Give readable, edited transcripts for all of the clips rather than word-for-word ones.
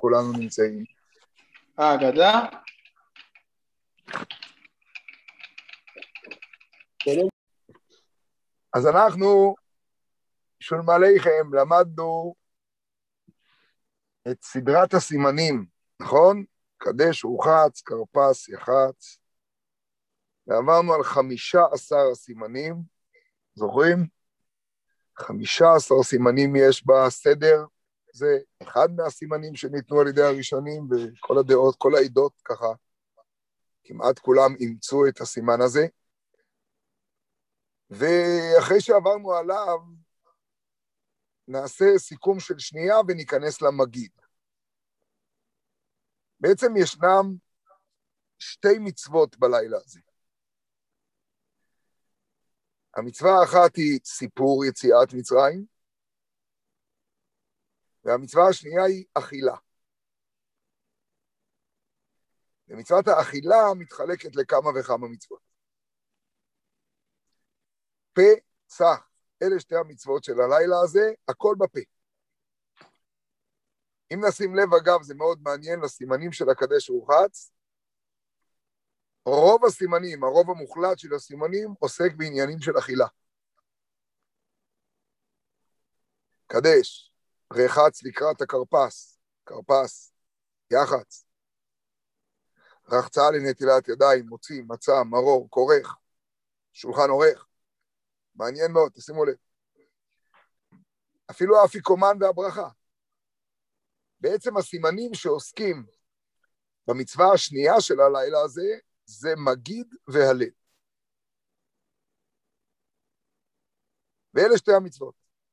כולנו נמצאים. גדה? אז אנחנו, שולם עליכם, למדנו את סדרת הסימנים, נכון? קדש, רוחץ, קרפס, יחץ, ועברנו על 15 סימנים, זוכרים? 15 סימנים יש בסדר, זה אחד מהסימנים שניתנו על ידי הראשונים, וכל הדעות, כל העדות ככה, כמעט כולם אימצו את הסימן הזה, ואחרי שעברנו עליו, נעשה סיכום של שנייה וניכנס למגיד. בעצם ישנם שתי מצוות בלילה הזה. המצווה האחת היא סיפור יציאת מצרים, והמצווה השנייה היא אכילה. ומצוות האכילה מתחלקת לכמה וכמה מצוות. פסח, אלה שתי המצוות של הלילה הזה, הכל בפה. אם נשים לב, אגב, זה מאוד מעניין לסימנים של הקדש רוחץ, רוב הסימנים, הרוב המוחלט של הסימנים, עוסק בעניינים של אכילה. קדש, רחץ לקראת הקרפס, קרפס, יחץ, רחצה לנטילת ידיים, מוציא, מצה, מרור, כורך, שולחן עורך, מעניין מאוד, תשימו לב. אפילו האפיקומן והברכה. בעצם הסימנים שעוסקים במצווה השנייה של הלילה הזה, זה מגיד והלל. ואלה שתי המצוות.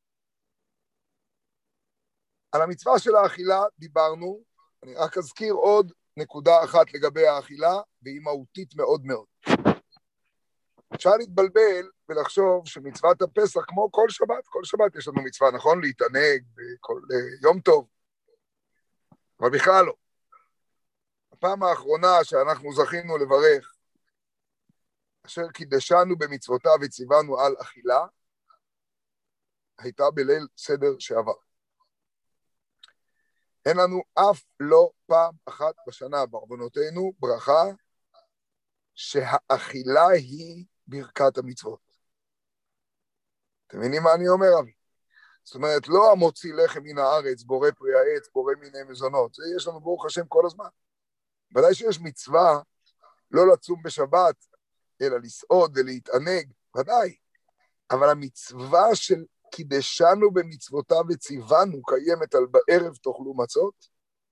על המצווה של האכילה דיברנו, אני רק אזכיר עוד נקודה אחת לגבי האכילה, והיא מהותית מאוד מאוד. אפשר להתבלבל ולחשוב שמצוות הפסח, כמו כל שבת יש לנו מצווה, נכון? להתענג בכל יום טוב. אבל בכלל לא. הפעם האחרונה שאנחנו זכינו לברך, אשר קידשנו במצוותיו וציוונו על אכילה, הייתה בליל סדר שעבר. אין לנו אף לא פעם אחת בשנה בעוונותינו ברכה, שהאכילה היא ברכת המצוות. אתם מבינים מה אני אומר, אבי? זאת אומרת, לא המוציא לחם מן הארץ, בורא פרי העץ, בורא מיני מזונות, זה יש לנו ברוך השם כל הזמן. ודאי שיש מצווה לא לצום בשבת, אלא לסעוד ולהתענג, ודאי. אבל המצווה של קידשנו במצוותיו וציוונו קיימת על בערב תאכלו מצות,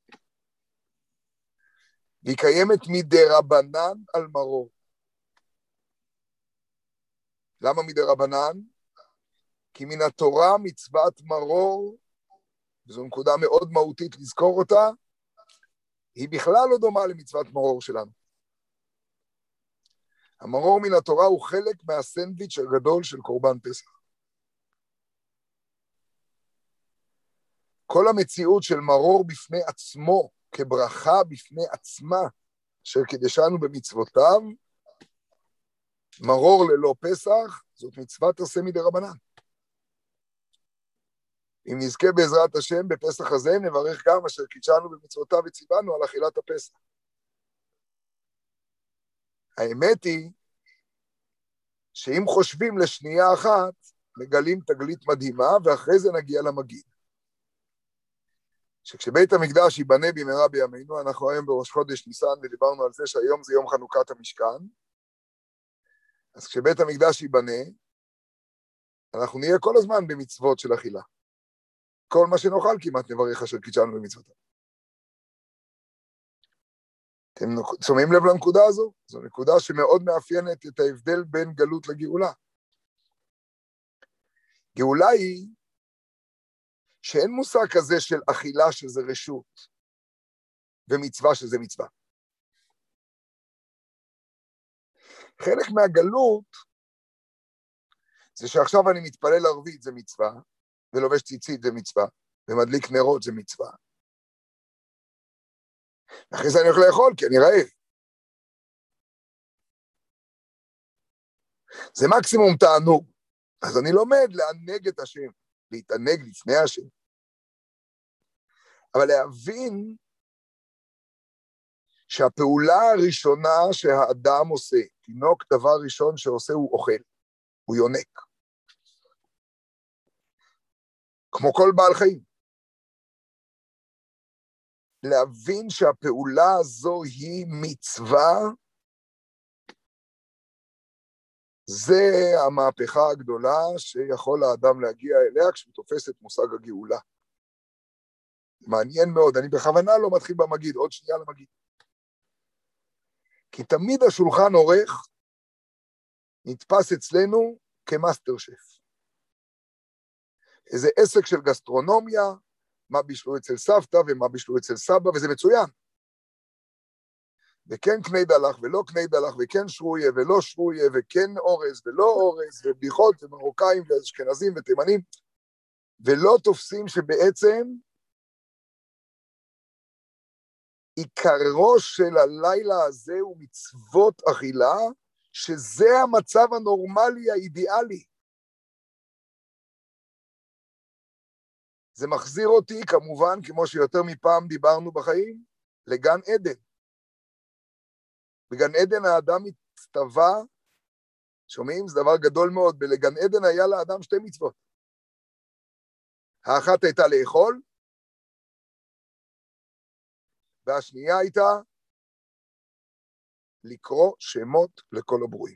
והיא קיימת מדרבנן על מרור. למה מדרבנן? כי מן התורה מצוות מרור, וזו נקודה מאוד מהותית לזכור אותה, היא בכלל לא דומה למצוות מרור שלנו. המרור מן התורה הוא חלק מהסנדוויץ' הגדול של קורבן פסח. כל המציאות של מרור בפני עצמו, כברכה בפני עצמה, שקידשנו במצוותיו, מרור ללא פסח, זאת מצוות עשה מדרבנן. אם נזכה בעזרת השם בפסח הזה, נברך גם אשר קידשנו במצוותיו וציוונו על אכילת הפסח. האמת היא, שאם חושבים לשנייה אחת, מגלים תגלית מדהימה, ואחרי זה נגיע למגיד. שכשבית המקדש ייבנה במהרה בימינו, אנחנו היום בראש חודש ניסן, ודיברנו על זה שהיום זה יום חנוכת המשכן, אז כשבית המקדש ייבנה, אנחנו נהיה כל הזמן במצוות של אכילה. כל מה שנאכל כמעט נברך אשר קידשנו במצוותיו. אתם שומעים לב לנקודה הזו? זו נקודה שמאוד מאפיינת את ההבדל בין גלות לגאולה. גאולה היא שאין מושג כזה של אכילה שזה רשות, ומצווה שזה מצווה. חלק מהגלות זה שעכשיו אני מתפלל ערבית זה מצווה, ולובש ציצית זה מצווה, ומדליק נרות זה מצווה. אחרי זה אני הולך לאכול כי אני רעב. זה מקסימום תענוג. אז אני לומד לענג את השם, להתענג לפני השם. אבל להבין שהפעולה הראשונה שהאדם עושה, תינוק דבר ראשון שעושה הוא אוכל, הוא יונק. כמו כל בעל חיים. להבין שהפעולה הזו היא מצווה, זה המהפכה הגדולה שיכול האדם להגיע אליה כשהוא תופס את מושג הגאולה. מעניין מאוד, אני בכוונה לא מתחיל במגיד, עוד שנייה למגיד. כי תמיד השולחן עורך נתפס אצלנו כמאסטר שף. איזה עסק של גסטרונומיה, מה בישלו אצל סבתא ומה בישלו אצל סבא, וזה מצוין. וכן קני דלח ולא קני דלח, וכן שרויה ולא שרויה, וכן אורז ולא אורז, ובדיחות ומרוקאים ואשכנזים ותימנים, ולא תופסים שבעצם עיקרו של הלילה הזה הוא מצוות אכילה, שזה המצב הנורמלי האידיאלי. זה מחזיר אותי, כמובן, כמו שיותר מפעם דיברנו בחיים, לגן עדן. בגן עדן האדם הצטווה, שומעים? זה דבר גדול מאוד, בלגן עדן היה לאדם שתי מצוות. האחת הייתה לאכול, והשנייה הייתה לקרוא שמות לכל הברואים.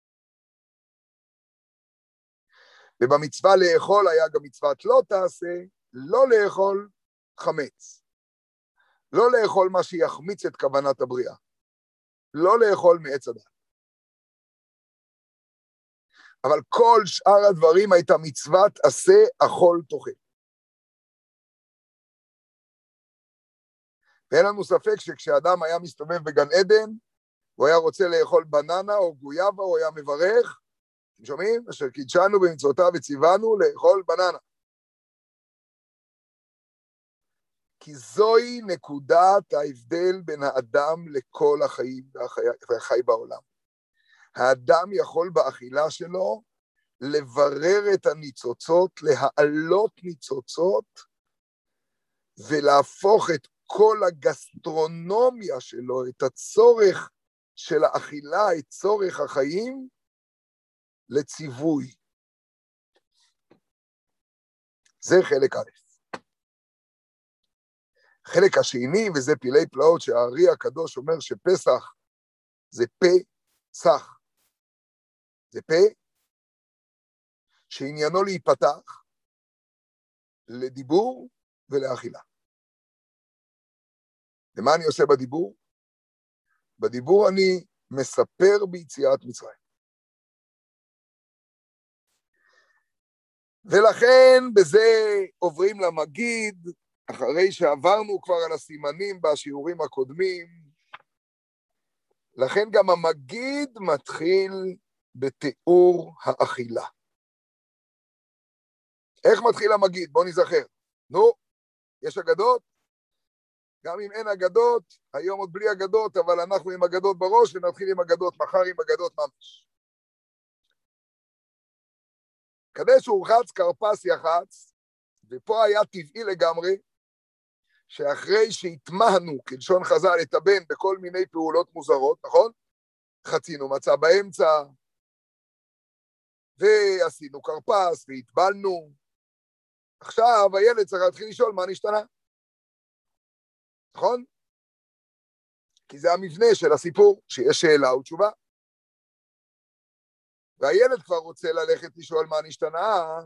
ובמצווה לאכול היה גם מצוות לא תעשה, לא לאכול חמץ. לא לאכול מה שיחמיץ את כוונת הבריאה. לא לאכול מעץ הדעת. אבל כל שאר הדברים הייתה מצוות עשה אכול תאכל. ואין לנו ספק שכשאדם היה מסתובב בגן עדן, הוא היה רוצה לאכול בננה או גויאבה, הוא היה מברך, אתם שומעים? אשר קידשנו במצוותיו וציוונו לאכול בננה. כי זוהי נקודת ההבדל בין האדם לכל החיים והחי בעולם. האדם יכול באכילה שלו לברר את הניצוצות, להעלות ניצוצות, ולהפוך את כל הגסטרונומיה שלו, את הצורך של האכילה, את צורך החיים, לציווי. זה חלק א'. חלק השני, וזה פילי פלאות שהארי הקדוש אומר שפסח זה פסח. זה פה שעניינו להיפתח לדיבור ולאכילה. ומה אני עושה בדיבור? בדיבור אני מספר ביציאת מצרים. ולכן בזה עוברים למגיד, אחרי שעברנו כבר על הסימנים בשיעורים הקודמים, לכן גם המגיד מתחיל בתיאור האכילה. איך מתחיל המגיד? בואו נזכר. נו, יש אגדות? גם אם אין אגדות, היום עוד בלי אגדות, אבל אנחנו עם אגדות בראש, ונתחיל עם אגדות, מחר עם אגדות ממש. קדש ורחץ כרפס יחץ, ופה היה טבעי לגמרי, שאחרי שהתמהנו, כלשון חז"ל, את הבן בכל מיני פעולות מוזרות, נכון? חצינו מצה באמצע, ועשינו כרפס, והתבלנו. עכשיו הילד צריך להתחיל לשאול מה נשתנה. נכון? כי זה המבנה של הסיפור, שיש שאלה ותשובה. והילד כבר רוצה ללכת לשאול מה נשתנה,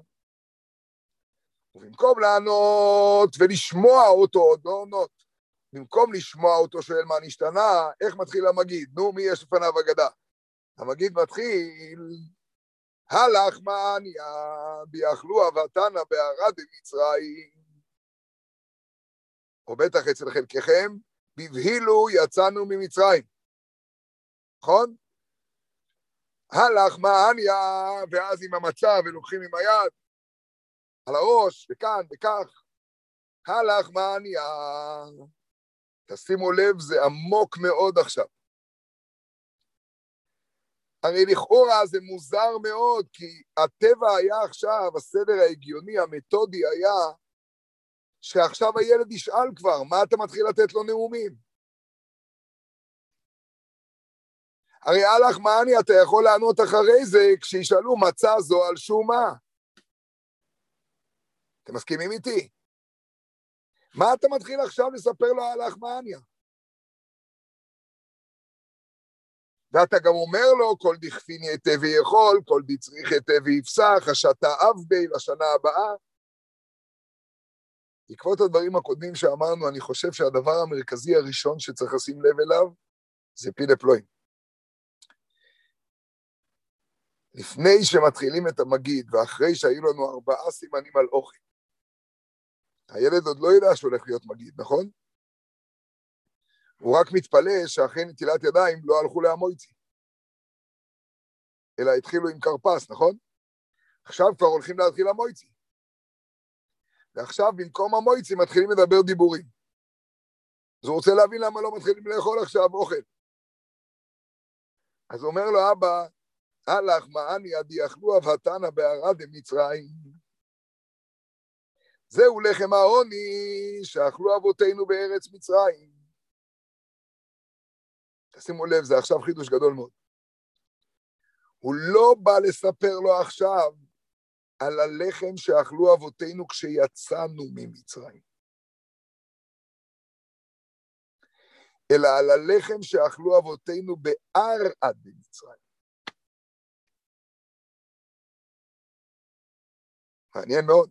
ובמקום לענות ולשמוע אותו, עוד לא עונות, במקום לשמוע אותו שואל מה נשתנה, איך מתחיל המגיד? נו, מי יש לפניו אגדה? המגיד מתחיל, הלך מעניה, ביאכלו אבתנה בערד במצרים, או בטח אצל חלקכם, בבהילו יצאנו ממצרים. נכון? הלך מעניה, ואז עם המצה ולוקחים עם היד, על הראש, וכאן, וכך. הלך מעניה. תשימו לב, זה עמוק מאוד עכשיו. הרי לכאורה זה מוזר מאוד, כי הטבע היה עכשיו, הסדר ההגיוני, המתודי היה, שעכשיו הילד ישאל כבר, מה אתה מתחיל לתת לו נאומים? הרי הלך מעני, אתה יכול לענות אחרי זה, כשישאלו מצא זו על שום מה. אתם מסכימים איתי? מה אתה מתחיל עכשיו לספר לו הלך מעניה? ואתה גם אומר לו, כל דכפין יתה ויכול, כל דצריך יתה ויפסח, השתה אב בי לשנה הבאה. בעקבות הדברים הקודמים שאמרנו, אני חושב שהדבר המרכזי הראשון שצריך לשים לב אליו, זה פילה פלואים. לפני שמתחילים את המגיד, ואחרי שהיו לנו 4 סימנים על אוכל, הילד עוד לא ידע שהולך להיות מגיד, נכון? הוא רק מתפלא שאחרי נטילת ידיים לא הלכו להמויצי, אלא התחילו עם קרפס, נכון? עכשיו כבר הולכים להתחיל המויצי. ועכשיו במקום המויצי מתחילים לדבר דיבורים. אז הוא רוצה להבין למה לא מתחילים לאכול עכשיו אוכל. אז הוא אומר לו, אבא, הלך מעני עד יאכלו אבהתנה בערד מצרים. זהו לחם העוני שאכלו אבותינו בארץ מצרים. תשימו לב, זה עכשיו חידוש גדול מאוד. הוא לא בא לספר לו עכשיו על הלחם שאכלו אבותינו כשיצאנו ממצרים, אלא על הלחם שאכלו אבותינו בערד במצרים. מעניין מאוד.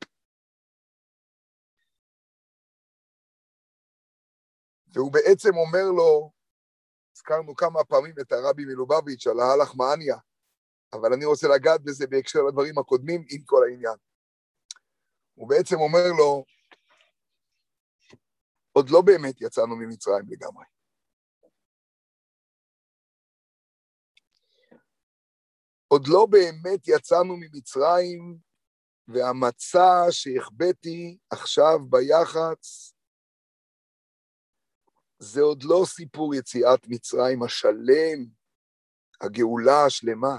והוא בעצם אומר לו, הזכרנו כמה פעמים את הרבי מלובביץ' על ההלך מעניה, אבל אני רוצה לגעת בזה בהקשר לדברים הקודמים עם כל העניין. הוא בעצם אומר לו, עוד לא באמת יצאנו ממצרים לגמרי. עוד לא באמת יצאנו ממצרים, והמצע שהחבאתי עכשיו ביח"צ, זה עוד לא סיפור יציאת מצרים השלם, הגאולה השלמה.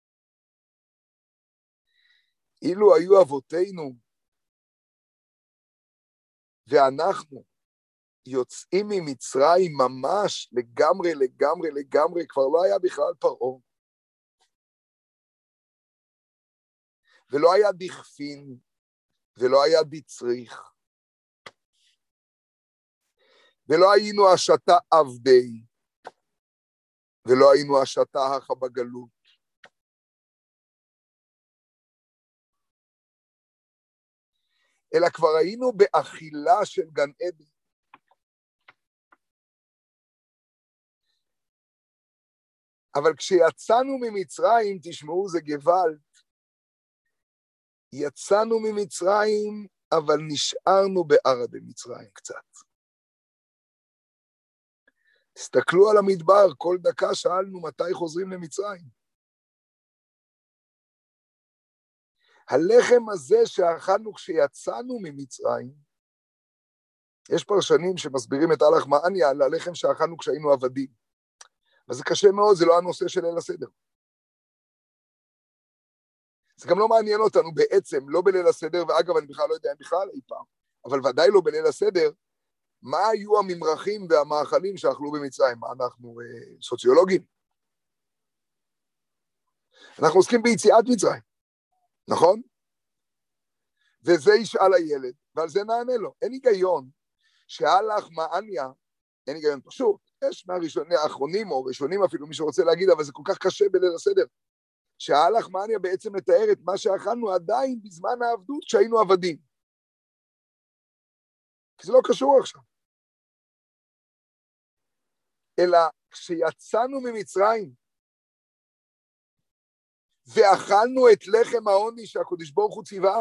אילו היו אבותינו, ואנחנו יוצאים ממצרים ממש לגמרי, כבר לא היה בכלל פרעה. ולא היה דכפין, ולא היה דצריך. ולא היינו השתה עבדי, ולא היינו השתה הכה בגלות. אלא כבר היינו באכילה של גן עדן. אבל כשיצאנו ממצרים, תשמעו, זה גוואלד, יצאנו ממצרים, אבל נשארנו בערד במצרים קצת. תסתכלו על המדבר, כל דקה שאלנו מתי חוזרים למצרים. הלחם הזה שאכלנו כשיצאנו ממצרים, יש פרשנים שמסבירים את הלך מעניה על הלחם שאכלנו כשהיינו עבדים. אבל זה קשה מאוד, זה לא הנושא של ליל הסדר. זה גם לא מעניין אותנו בעצם, לא בליל הסדר, ואגב אני בכלל לא יודע אם בכלל אי פעם, אבל ודאי לא בליל הסדר, מה היו הממרחים והמאכלים שאכלו במצרים? מה אנחנו סוציולוגים? אנחנו עוסקים ביציאת מצרים, נכון? וזה ישאל הילד, ועל זה נענה לו. אין היגיון שהלך מעניה, אין היגיון פשוט, יש מהראשונים האחרונים או ראשונים אפילו מי שרוצה להגיד, אבל זה כל כך קשה בליל הסדר, שההלך מעניה בעצם מתאר את מה שאכלנו עדיין בזמן העבדות שהיינו עבדים. כי זה לא קשור עכשיו. אלא כשיצאנו ממצרים, ואכלנו את לחם העוני שהקדוש ברוך הוא ציווה,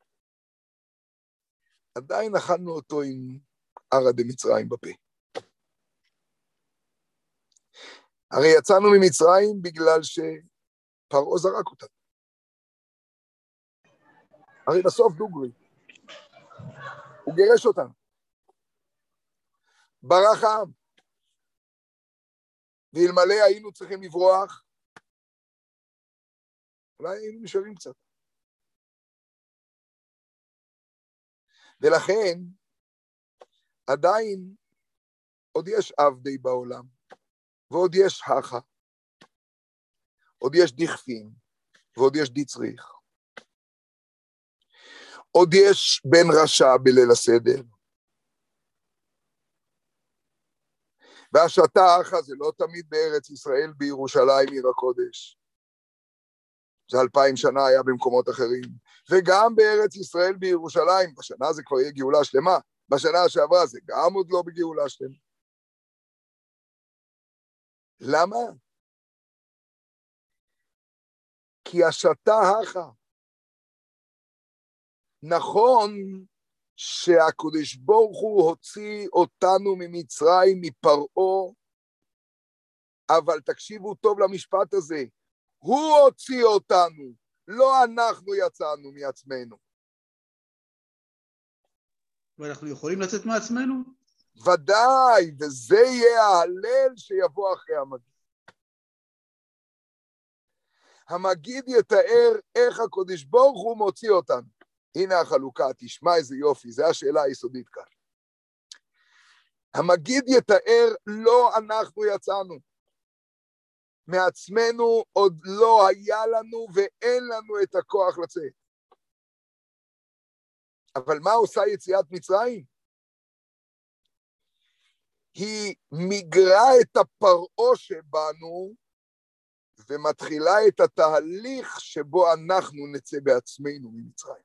עדיין אכלנו אותו עם ערד במצרים בפה. הרי יצאנו ממצרים בגלל שפרעה זרק אותנו. הרי בסוף דוגרי, הוא גירש אותנו. ברח העם. ואלמלא היינו צריכים לברוח, אולי היינו נשארים קצת. ולכן, עדיין עוד יש עבדי בעולם, ועוד יש הכה, עוד יש דכפין, ועוד יש דיצריך. עוד יש בן רשע בליל הסדר. והשתה האחה זה לא תמיד בארץ ישראל, בירושלים עיר הקודש. זה 2000 שנה היה במקומות אחרים. וגם בארץ ישראל בירושלים, בשנה זה כבר יהיה גאולה שלמה, בשנה שעברה זה גם עוד לא בגאולה שלמה. למה? כי השתה האחה. נכון שהקדוש ברוך הוא הוציא אותנו ממצרים, מפרעה, אבל תקשיבו טוב למשפט הזה, הוא הוציא אותנו, לא אנחנו יצאנו מעצמנו. ואנחנו יכולים לצאת מעצמנו? ודאי, וזה יהיה ההלל שיבוא אחרי המגיד. המגיד יתאר איך הקדוש ברוך הוא מוציא אותנו. הנה החלוקה, תשמע איזה יופי, זו השאלה היסודית כאן. המגיד יתאר, לא אנחנו יצאנו. מעצמנו עוד לא היה לנו ואין לנו את הכוח לצאת. אבל מה עושה יציאת מצרים? היא מגרה את הפרעה שבנו, ומתחילה את התהליך שבו אנחנו נצא בעצמנו ממצרים.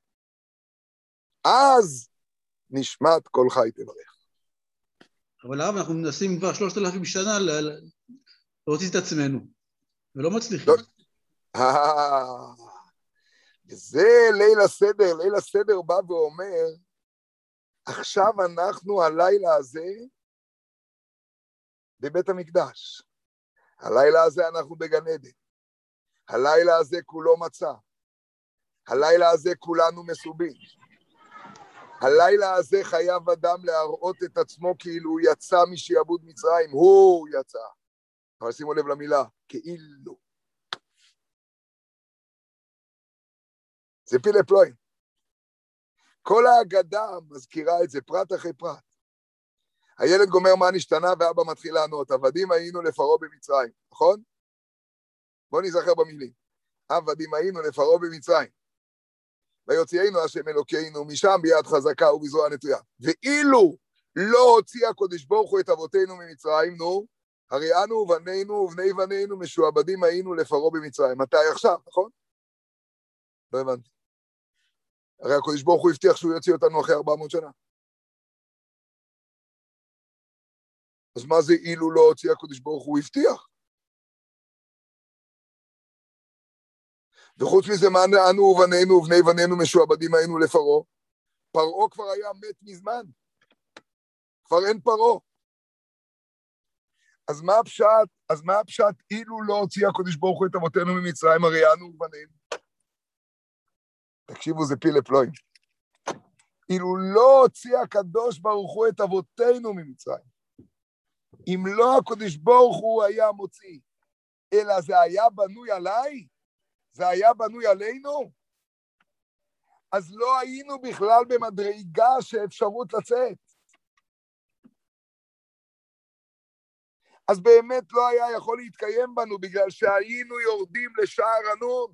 אז נשמת כל חי תברך. אבל הרב, אנחנו מנסים כבר 3000 שנה להוציא את עצמנו, ולא מצליחים. וזה ליל הסדר, ליל הסדר בא ואומר, עכשיו אנחנו הלילה הזה בבית המקדש. הלילה הזה אנחנו בגן עדן. הלילה הזה כולו מצה. הלילה הזה כולנו מסובים. הלילה הזה חייב אדם להראות את עצמו כאילו הוא יצא משעבוד מצרים, הוא יצא. אבל שימו לב למילה, כאילו. זה פילה פלואים. כל ההגדה מזכירה את זה פרט אחרי פרט. הילד גומר מה נשתנה ואבא מתחיל לענות, עבדים היינו לפרעה במצרים, נכון? בואו נזכר במילים. עבדים היינו לפרעה במצרים. ויוציאנו השם אלוקינו משם ביד חזקה ובזרוע נטויה. ואילו לא הוציא הקדוש ברוך הוא את אבותינו ממצרים, נו, הרי אנו ובנינו ובני בנינו משועבדים היינו לפרעה במצרים. מתי עכשיו, נכון? לא הבנתי. הרי הקדוש ברוך הוא הבטיח שהוא יוציא אותנו אחרי 400 שנה. אז מה זה אילו לא הוציא הקדוש ברוך הוא הבטיח? וחוץ מזה, מה אנו ובנינו ובני בנינו משועבדים היינו לפרעה? פרעה כבר היה מת מזמן. כבר אין פרעה. אז מה הפשט אילו לא הוציא הקדוש ברוך הוא את אבותינו ממצרים, הרי אנו ובנינו? תקשיבו, זה פילה פלואים. אילו לא הוציא הקדוש ברוך הוא את אבותינו ממצרים, אם לא הקדוש ברוך הוא היה מוציא, אלא זה היה בנוי עליי, זה היה בנוי עלינו, אז לא היינו בכלל במדרגה שאפשרות לצאת. אז באמת לא היה יכול להתקיים בנו, בגלל שהיינו יורדים לשער הנון.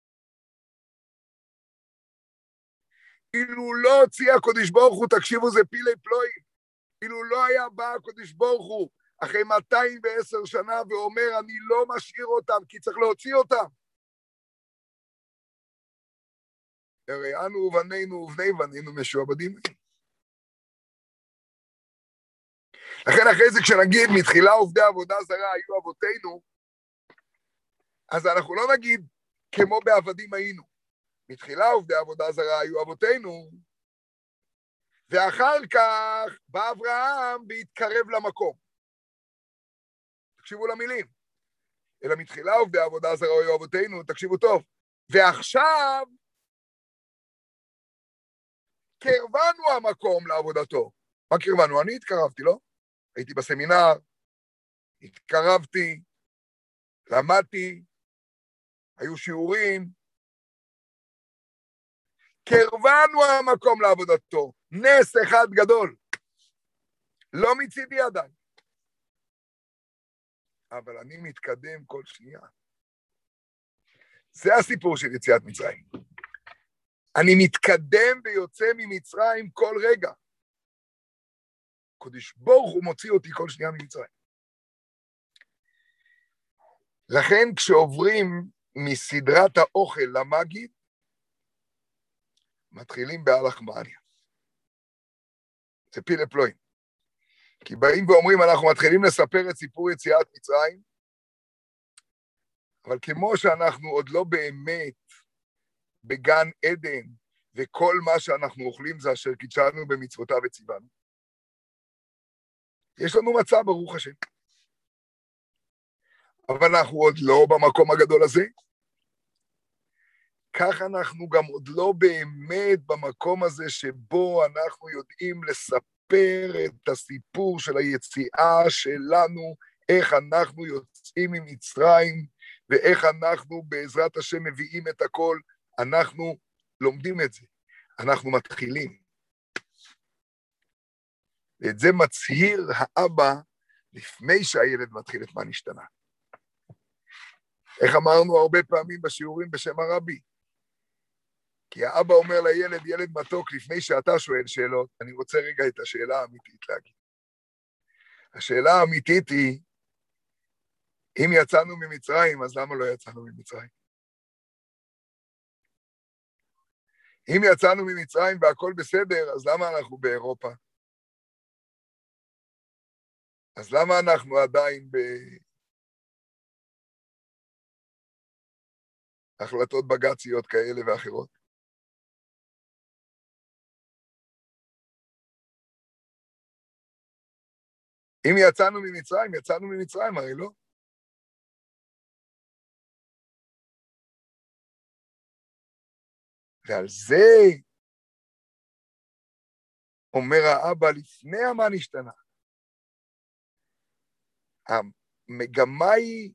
אילו לא הוציא הקדוש ברוך הוא, תקשיבו, זה פילי פלואים, אילו לא היה בא הקדוש ברוך הוא, אחרי 210 שנה, ואומר, אני לא משאיר אותם, כי צריך להוציא אותם. הרי אנו ובנינו ובני בנינו משועבדים. לכן אחרי זה כשנגיד, מתחילה עובדי עבודה זרה היו אבותינו, אז אנחנו לא נגיד, כמו בעבדים היינו. מתחילה עובדי עבודה זרה היו אבותינו, ואחר כך בא אברהם והתקרב למקום. תקשיבו למילים. אלא מתחילה עובדי עבודה זרה היו אבותינו, תקשיבו טוב. ועכשיו, קרבנו המקום לעבודתו. מה קרבנו? אני התקרבתי, לא? הייתי בסמינר, התקרבתי, למדתי, היו שיעורים. קרבנו המקום לעבודתו. נס אחד גדול. לא מצידי עדיין. אבל אני מתקדם כל שנייה. זה הסיפור של יציאת מצרים. אני מתקדם ויוצא ממצרים כל רגע. הקדוש ברוך הוא מוציא אותי כל שנייה ממצרים. לכן כשעוברים מסדרת האוכל למגיד, מתחילים בהלך מעניה. זה פילה פלואים. כי באים ואומרים, אנחנו מתחילים לספר את סיפור יציאת מצרים, אבל כמו שאנחנו עוד לא באמת בגן עדן, וכל מה שאנחנו אוכלים זה אשר קידשנו במצוותיו וציוונו, יש לנו מצב ברוך השם. אבל אנחנו עוד לא במקום הגדול הזה, כך אנחנו גם עוד לא באמת במקום הזה שבו אנחנו יודעים לספר את הסיפור של היציאה שלנו, איך אנחנו יוצאים ממצרים, ואיך אנחנו בעזרת השם מביאים את הכל, אנחנו לומדים את זה, אנחנו מתחילים. ואת זה מצהיר האבא לפני שהילד מתחיל את מה נשתנה. איך אמרנו הרבה פעמים בשיעורים בשם הרבי? כי האבא אומר לילד, ילד מתוק, לפני שאתה שואל שאלות, אני רוצה רגע את השאלה האמיתית להגיד. השאלה האמיתית היא, אם יצאנו ממצרים, אז למה לא יצאנו ממצרים? אם יצאנו ממצרים והכל בסדר, אז למה אנחנו באירופה? אז למה אנחנו עדיין בהחלטות בג"ציות כאלה ואחרות? אם יצאנו ממצרים, יצאנו ממצרים, הרי לא. ועל זה אומר האבא לפני מה נשתנה. המגמה היא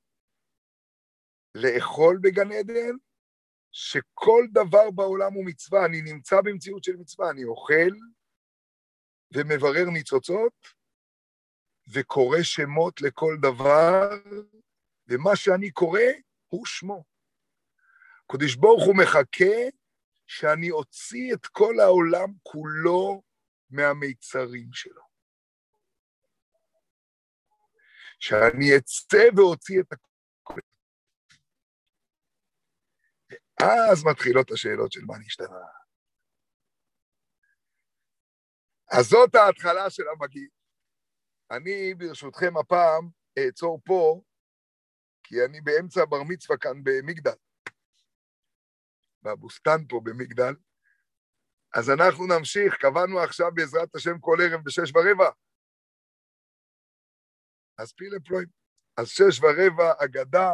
לאכול בגן עדן, שכל דבר בעולם הוא מצווה, אני נמצא במציאות של מצווה, אני אוכל ומברר ניצוצות, וקורא שמות לכל דבר, ומה שאני קורא הוא שמו. הקדוש ברוך הוא מחכה שאני אוציא את כל העולם כולו מהמיצרים שלו. שאני אצא ואוציא את הכל. אז מתחילות השאלות של מה נשתנה. אז זאת ההתחלה של המגיד. אני ברשותכם הפעם אעצור פה, כי אני באמצע בר מצווה כאן במגדל. בבוסטן פה במגדל. אז אנחנו נמשיך, קבענו עכשיו בעזרת השם כל ערב ב6:15. אז פילה פלואים. אז 6:15 אגדה.